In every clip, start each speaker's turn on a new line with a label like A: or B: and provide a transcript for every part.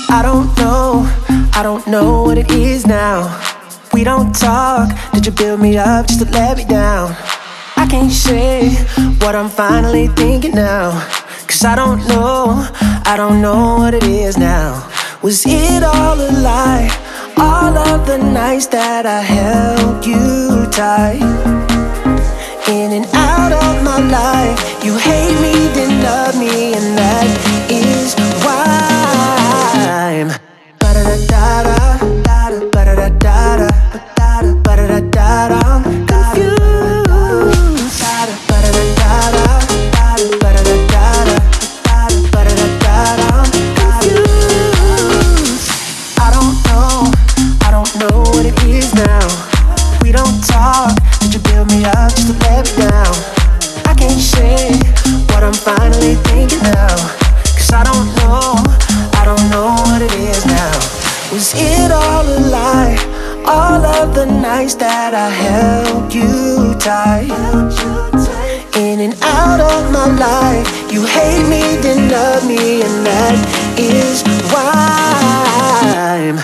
A: I don't know what it is now. We don't talk, did you build me up just to let me down? I can't say what I'm finally thinking now, 'cause I don't know what it is now. Was it all a lie? All of the nights that I held you tight, in and out of my life. You hate me, then love me, and that is why I'm finally thinking now, 'cause I don't know what it is now. Was it all a lie? All of the nights that I held you tight, in and out of my life. You hate me, then love me, and that is why I'm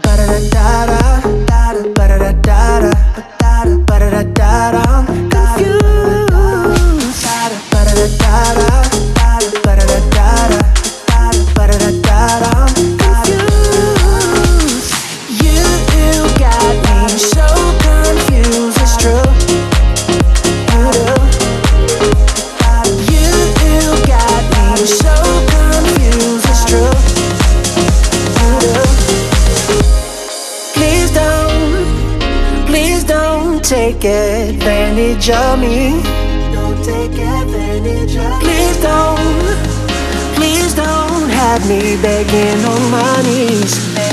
A: take advantage of me. Don't take advantage of me. Please don't have me begging on my knees.